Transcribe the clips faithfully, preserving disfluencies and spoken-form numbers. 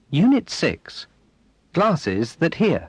Unit six. Glasses that hear.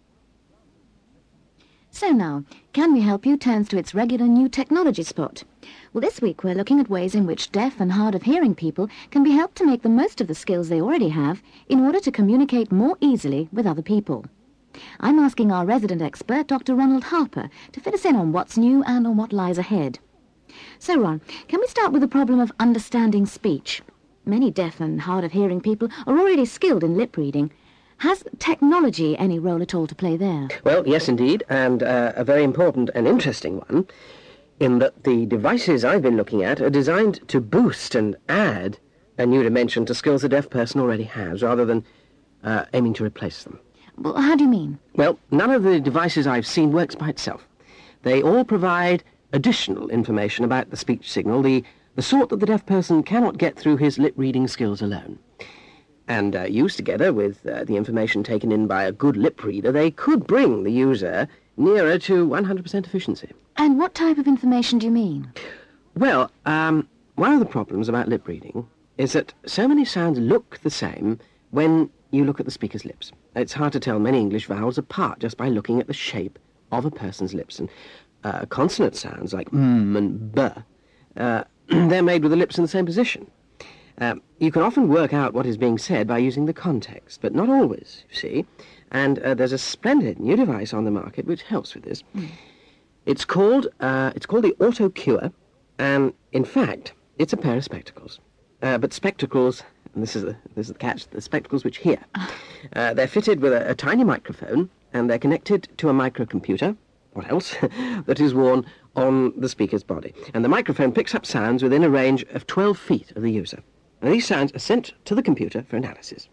So now, Can We Help You turns to its regular new technology spot. Well, this week we're looking at ways in which deaf and hard of hearing people can be helped to make the most of the skills they already have in order to communicate more easily with other people. I'm asking our resident expert, Doctor Ronald Harper, to fill us in on what's new and on what lies ahead. So, Ron, can we start with the problem of understanding speech? Many deaf and hard of hearing people are already skilled in lip reading. Has technology any role at all to play there? Well, yes, indeed, and uh, a very important and interesting one, in that the devices I've been looking at are designed to boost and add a new dimension to skills a deaf person already has, rather than uh, aiming to replace them. Well, how do you mean? Well, none of the devices I've seen works by itself. They all provide additional information about the speech signal, the, the sort that the deaf person cannot get through his lip-reading skills alone. And uh, used together with uh, the information taken in by a good lip reader, they could bring the user nearer to one hundred percent efficiency. And what type of information do you mean? Well, um, one of the problems about lip reading is that so many sounds look the same when you look at the speaker's lips. It's hard to tell many English vowels apart just by looking at the shape of a person's lips. And uh, consonant sounds like mm and b, uh, they're made with the lips in the same position. Um, you can often work out what is being said by using the context, but not always, you see. And uh, there's a splendid new device on the market which helps with this. Mm. It's called uh, it's called the AutoCure, and in fact, it's a pair of spectacles. Uh, but spectacles, and this is the this is the catch, the spectacles which hear. Uh, they're fitted with a, a tiny microphone, and they're connected to a microcomputer, what else, that is worn on the speaker's body. And the microphone picks up sounds within a range of twelve feet of the user. Now, these sounds are sent to the computer for analysis.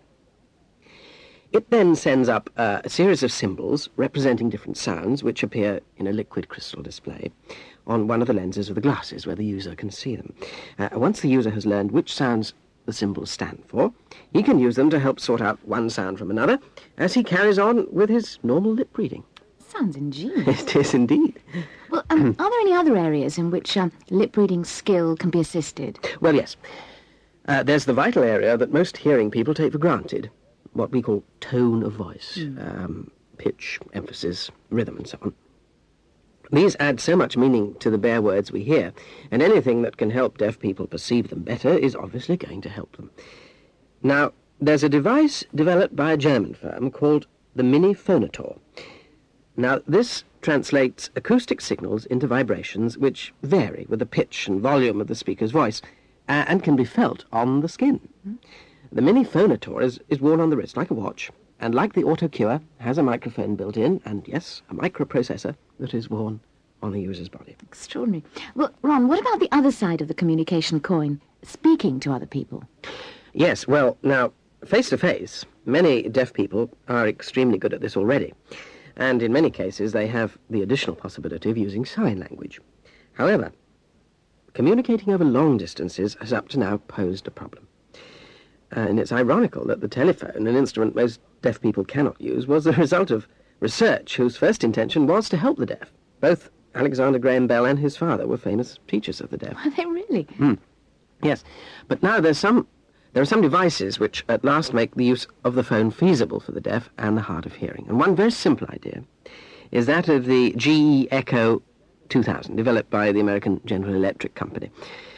It then sends up uh, a series of symbols representing different sounds which appear in a liquid crystal display on one of the lenses of the glasses where the user can see them. Uh, once the user has learned which sounds the symbols stand for, he can use them to help sort out one sound from another as he carries on with his normal lip reading. Sounds ingenious. It is indeed. Well, um, are there any other areas in which um, lip reading skill can be assisted? Well, yes. Uh, there's the vital area that most hearing people take for granted, what we call tone of voice, mm. um, pitch, emphasis, rhythm, and so on. These add so much meaning to the bare words we hear, and anything that can help deaf people perceive them better is obviously going to help them. Now, there's a device developed by a German firm called the Mini-Phonator. Now, this translates acoustic signals into vibrations which vary with the pitch and volume of the speaker's voice, Uh, and can be felt on the skin. Mm. The Mini-Phonator is, is worn on the wrist like a watch, and like the AutoCure, has a microphone built in, and yes, a microprocessor that is worn on the user's body. Extraordinary. Well, Ron, what about the other side of the communication coin, speaking to other people? Yes, well, now, face-to-face, many deaf people are extremely good at this already, and in many cases they have the additional possibility of using sign language. However, communicating over long distances has up to now posed a problem. Uh, and it's ironical that the telephone, an instrument most deaf people cannot use, was the result of research whose first intention was to help the deaf. Both Alexander Graham Bell and his father were famous teachers of the deaf. Are they really? Mm. Yes. But now there's some, there are some devices which at last make the use of the phone feasible for the deaf and the hard of hearing. And one very simple idea is that of the G E Echo two thousand, developed by the American General Electric Company.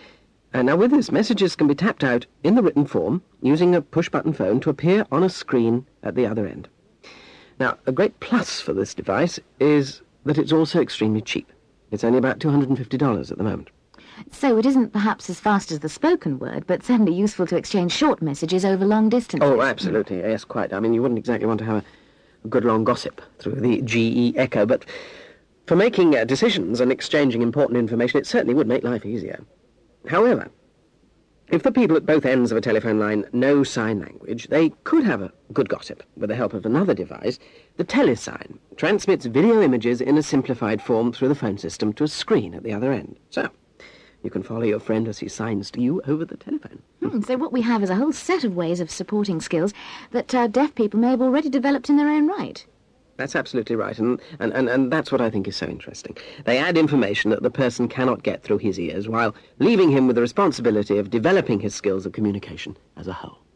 Uh, now, with this, messages can be tapped out in the written form using a push-button phone to appear on a screen at the other end. Now, a great plus for this device is that it's also extremely cheap. It's only about two hundred fifty dollars at the moment. So it isn't perhaps as fast as the spoken word, but certainly useful to exchange short messages over long distances. Oh, absolutely, yes, quite. I mean, you wouldn't exactly want to have a, a good long gossip through the G E Echo, but for making uh, decisions and exchanging important information, it certainly would make life easier. However, if the people at both ends of a telephone line know sign language, they could have a good gossip with the help of another device. The telesign transmits video images in a simplified form through the phone system to a screen at the other end. So, you can follow your friend as he signs to you over the telephone. Hmm, so what we have is a whole set of ways of supporting skills that uh, deaf people may have already developed in their own right. That's absolutely right, and, and, and, and that's what I think is so interesting. They add information that the person cannot get through his ears, while leaving him with the responsibility of developing his skills of communication as a whole.